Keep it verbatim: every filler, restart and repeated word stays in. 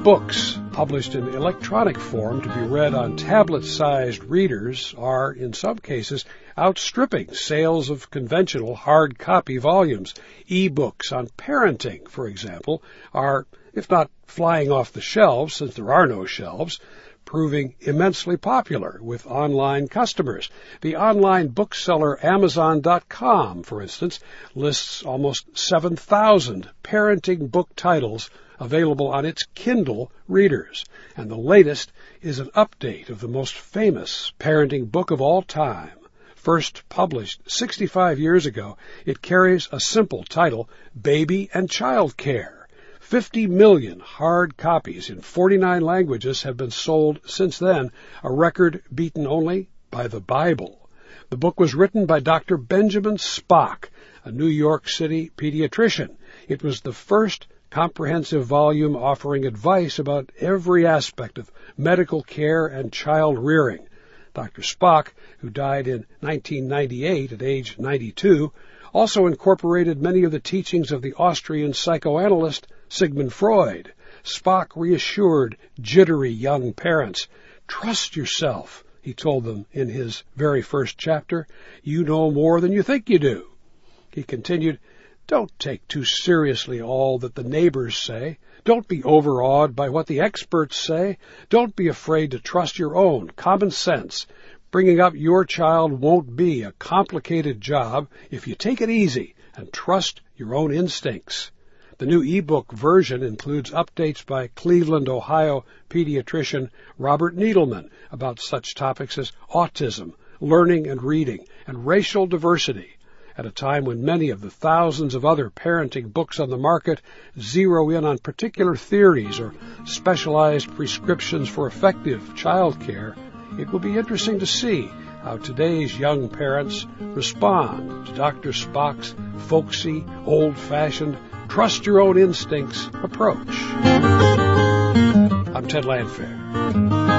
E-books, published in electronic form to be read on tablet-sized readers, are, in some cases, outstripping sales of conventional hard copy volumes. E-books on parenting, for example, are, if not flying off the shelves, since there are no shelves, proving immensely popular with online customers. The online bookseller Amazon dot com, for instance, lists almost seven thousand parenting book titles available on its Kindle readers. And the latest is an update of the most famous parenting book of all time. First published sixty-five years ago, it carries a simple title, Baby and Child Care. Fifty million hard copies in forty-nine languages have been sold since then, a record beaten only by the Bible. The book was written by Doctor Benjamin Spock, a New York City pediatrician. It was the first comprehensive volume offering advice about every aspect of medical care and child rearing. Doctor Spock, who died in nineteen ninety-eight at age ninety-two, also incorporated many of the teachings of the Austrian psychoanalyst Sigmund Freud. Spock reassured jittery young parents. Trust yourself, he told them in his very first chapter. You know more than you think you do. He continued, don't take too seriously all that the neighbors say. Don't be overawed by what the experts say. Don't be afraid to trust your own common sense. Bringing up your child won't be a complicated job if you take it easy and trust your own instincts. The new e-book version includes updates by Cleveland, Ohio pediatrician Robert Needleman about such topics as autism, learning and reading, and racial diversity, at a time when many of the thousands of other parenting books on the market zero in on particular theories or specialized prescriptions for effective child care. It will be interesting to see how today's young parents respond to Doctor Spock's folksy, old-fashioned, trust-your-own-instincts approach. I'm Ted Landfair.